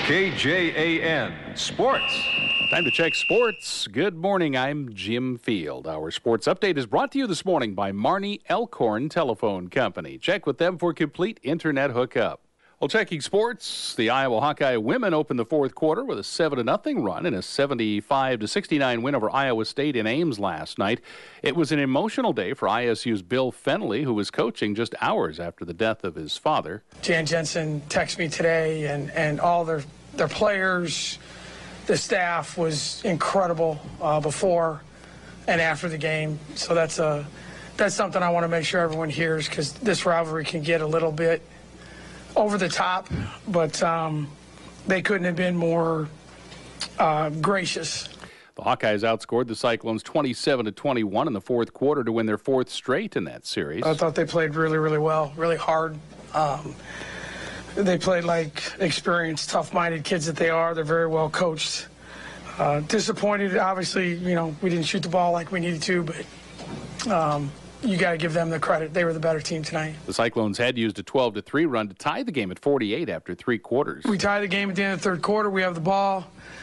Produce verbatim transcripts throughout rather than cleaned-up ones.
K J A N Sports. Time to check sports. Good morning. I'm Jim Field. Our sports update is brought to you this morning by Marnie Elkhorn Telephone Company. Check with them for complete internet hookup. Well, checking sports, the Iowa Hawkeye women opened the fourth quarter with a seven to nothing run in a seventy-five to sixty-nine win over Iowa State in Ames last night. It was an emotional day for I S U's Bill Fennelly, who was coaching just hours after the death of his father. Jan Jensen texted me today, and, and all their, their players, the staff was incredible uh, before and after the game. So that's, a, that's something I want to make sure everyone hears, because this rivalry can get a little bit over the top, but um, they couldn't have been more uh, gracious. The Hawkeyes outscored the Cyclones twenty-seven to twenty-one in the fourth quarter to win their fourth straight in that series. I thought they played really, really well, really hard. Um, they played like experienced, tough-minded kids that they are. They're very well coached. Uh, disappointed, obviously, you know, we didn't shoot the ball like we needed to, but um, you got to give them the credit. They were the better team tonight. The Cyclones had used a twelve to three run to tie the game at forty-eight after three quarters. We tie the game at the end of the third quarter. We have the ball.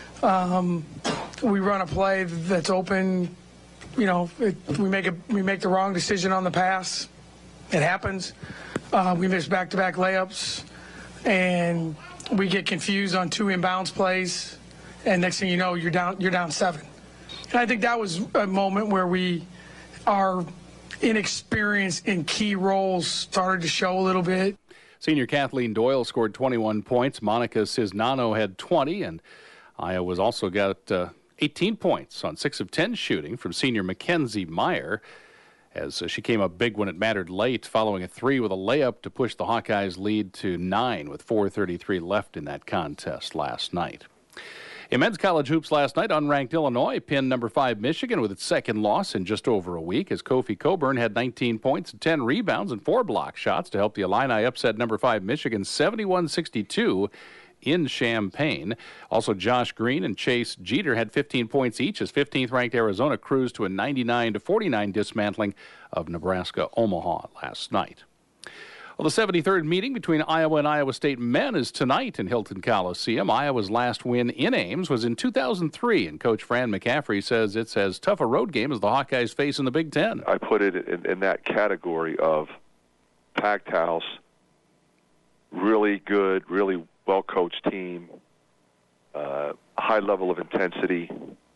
Um, we run a play that's open. You know, it, we make a we make the wrong decision on the pass. It happens. Uh, we miss back-to-back layups, and we get confused on two inbounds plays. And next thing you know, you're down you're down seven. And I think that was a moment where we are. Inexperience in key roles started to show a little bit. Senior Kathleen Doyle scored twenty-one points. Monica Cisnano had twenty, and Iowa's also got uh, eighteen points on six of ten shooting from senior Mackenzie Meyer, as uh, she came up big when it mattered late, following a three with a layup to push the Hawkeyes' lead to nine with four thirty-three left in that contest last night. In men's college hoops last night, unranked Illinois pinned number five Michigan with its second loss in just over a week, as Kofi Coburn had nineteen points, ten rebounds, and four block shots to help the Illini upset number five Michigan seventy-one sixty-two in Champaign. Also, Josh Green and Chase Jeter had fifteen points each, as fifteenth-ranked Arizona cruised to a ninety-nine to forty-nine dismantling of Nebraska Omaha last night. Well, the seventy-third meeting between Iowa and Iowa State men is tonight in Hilton Coliseum. Iowa's last win in Ames was in two thousand three, and Coach Fran McCaffrey says it's as tough a road game as the Hawkeyes face in the Big Ten. I put it in, in that category of packed house, really good, really well-coached team, uh, high level of intensity,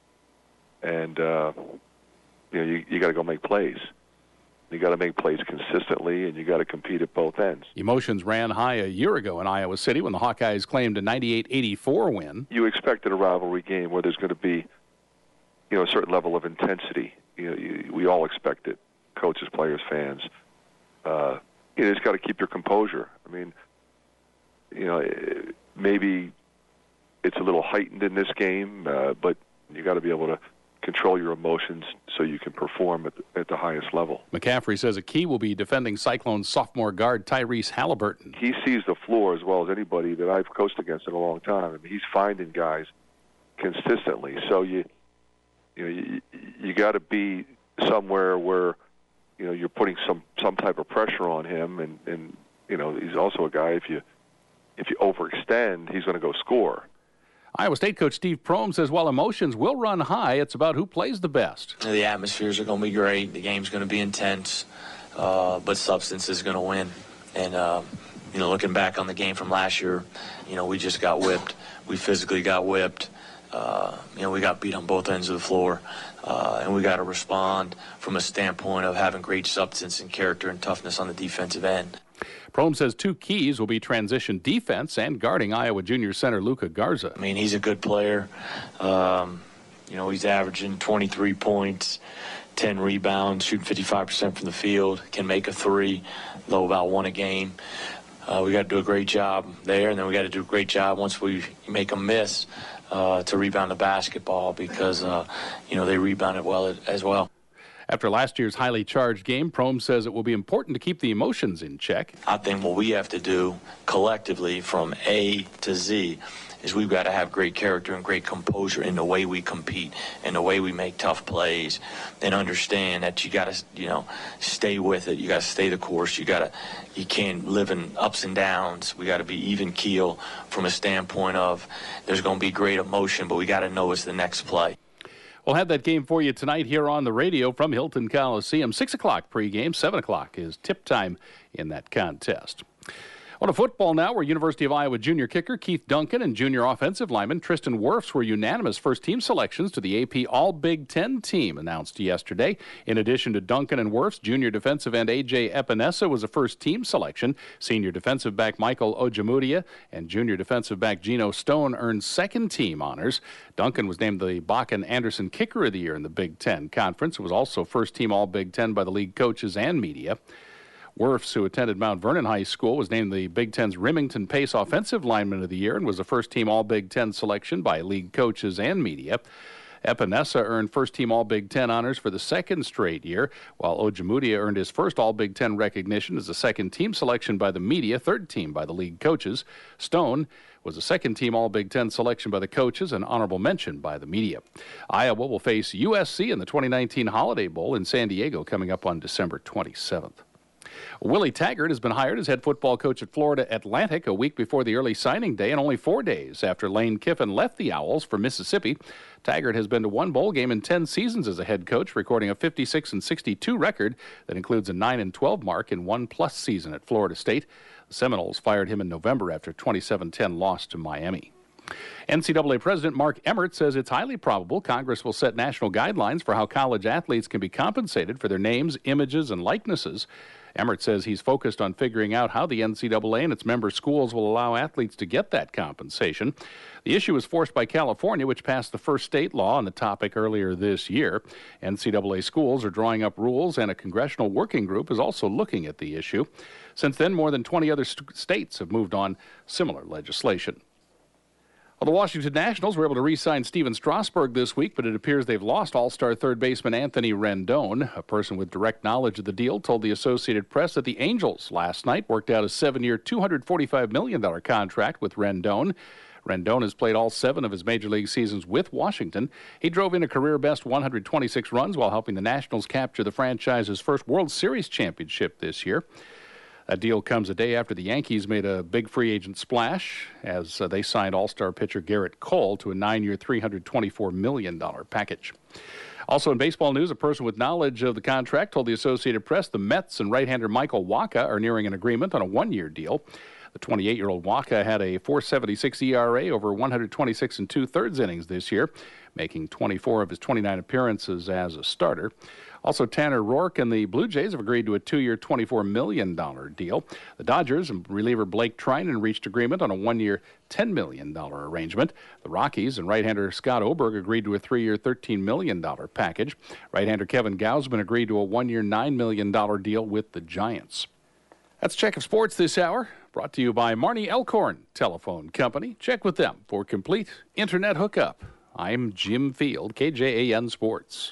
and uh, you know you, you got to go make plays. You got to make plays consistently, and you got to compete at both ends. Emotions ran high a year ago in Iowa City when the Hawkeyes claimed a ninety-eight eighty-four win. You expected a rivalry game where there's going to be, you know, a certain level of intensity. You know, you, we all expect it, coaches, players, fans. Uh, you know, just got to keep your composure. I mean, you know, maybe it's a little heightened in this game, uh, but you got to be able to control your emotions so you can perform at the, at the highest level. McCaffrey says a key will be defending Cyclones sophomore guard Tyrese Halliburton. He sees the floor as well as anybody that I've coached against in a long time. I mean, he's finding guys consistently. So you, you know, you, you got to be somewhere where, you know, you're putting some some type of pressure on him, and and you know, he's also a guy, if you if you overextend, he's going to go score. Iowa State coach Steve Prohm says while emotions will run high, it's about who plays the best. The atmospheres are going to be great. The game's going to be intense, uh, but substance is going to win. And, uh, you know, looking back on the game from last year, you know, we just got whipped. We physically got whipped. Uh, you know, we got beat on both ends of the floor, uh, and we got to respond from a standpoint of having great substance and character and toughness on the defensive end. Prohm says two keys will be transition defense and guarding Iowa junior center Luka Garza. I mean, he's a good player. Um, you know, he's averaging twenty-three points, ten rebounds, shooting fifty-five percent from the field, can make a three, though about one a game. Uh, we got to do a great job there, and then we got to do a great job once we make them miss uh, to rebound the basketball, because, uh, you know, they rebound it well as well. After last year's highly charged game, Prohm says it will be important to keep the emotions in check. I think what we have to do collectively from A to Z is we've got to have great character and great composure in the way we compete, in the way we make tough plays, and understand that you got to, you know, stay with it. You got to stay the course. You got to, you can't live in ups and downs. We got to be even keel from a standpoint of there's going to be great emotion, but we got to know it's the next play. We'll have that game for you tonight here on the radio from Hilton Coliseum. six o'clock pregame, seven o'clock is tip time in that contest. On to football now, where University of Iowa junior kicker Keith Duncan and junior offensive lineman Tristan Wirfs were unanimous first-team selections to the A P All-Big Ten team announced yesterday. In addition to Duncan and Wirfs, junior defensive end A J Epinesa was a first-team selection. Senior defensive back Michael Ojemudia and junior defensive back Geno Stone earned second-team honors. Duncan was named the Bakken Anderson Kicker of the Year in the Big Ten Conference. It was also first-team All-Big Ten by the league coaches and media. Wirfs, who attended Mount Vernon High School, was named the Big Ten's Remington Pace Offensive Lineman of the Year and was a first-team All-Big Ten selection by league coaches and media. Epinesa earned first-team All-Big Ten honors for the second straight year, while Ojemudia earned his first All-Big Ten recognition as a second-team selection by the media, third-team by the league coaches. Stone was a second-team All-Big Ten selection by the coaches and honorable mention by the media. Iowa will face U S C in the twenty nineteen Holiday Bowl in San Diego coming up on December twenty-seventh. Willie Taggart has been hired as head football coach at Florida Atlantic a week before the early signing day and only four days after Lane Kiffin left the Owls for Mississippi. Taggart has been to one bowl game in ten seasons as a head coach, recording a fifty-six and sixty-two record that includes a nine and twelve mark in one-plus season at Florida State. The Seminoles fired him in November after a twenty-seven ten loss to Miami. N C double A President Mark Emmert says it's highly probable Congress will set national guidelines for how college athletes can be compensated for their names, images, and likenesses. Emmert says he's focused on figuring out how the N C double A and its member schools will allow athletes to get that compensation. The issue was forced by California, which passed the first state law on the topic earlier this year. N C double A schools are drawing up rules, and a congressional working group is also looking at the issue. Since then, more than twenty other st- states have moved on similar legislation. Well, the Washington Nationals were able to re-sign Steven Strasburg this week, but it appears they've lost all-star third baseman Anthony Rendon. A person with direct knowledge of the deal told the Associated Press that the Angels last night worked out a seven-year, two hundred forty-five million dollars contract with Rendon. Rendon has played all seven of his major league seasons with Washington. He drove in a career-best one hundred twenty-six runs while helping the Nationals capture the franchise's first World Series championship this year. That deal comes a day after the Yankees made a big free agent splash as uh, they signed all-star pitcher Garrett Cole to a nine-year, three hundred twenty-four million dollars package. Also in baseball news, a person with knowledge of the contract told the Associated Press the Mets and right-hander Michael Wacha are nearing an agreement on a one-year deal. The twenty-eight-year-old Wacha had a four seventy-six E R A over one hundred twenty-six and two-thirds innings this year, making twenty-four of his twenty-nine appearances as a starter. Also, Tanner Rourke and the Blue Jays have agreed to a two-year, twenty-four million dollars deal. The Dodgers and reliever Blake Trinan reached agreement on a one-year, ten million dollars arrangement. The Rockies and right-hander Scott Oberg agreed to a three-year, thirteen million dollars package. Right-hander Kevin Gausman agreed to a one-year, nine million dollars deal with the Giants. That's Check of Sports this hour, brought to you by Marnie Elkhorn Telephone Company. Check with them for complete internet hookup. I'm Jim Field, K J A N Sports.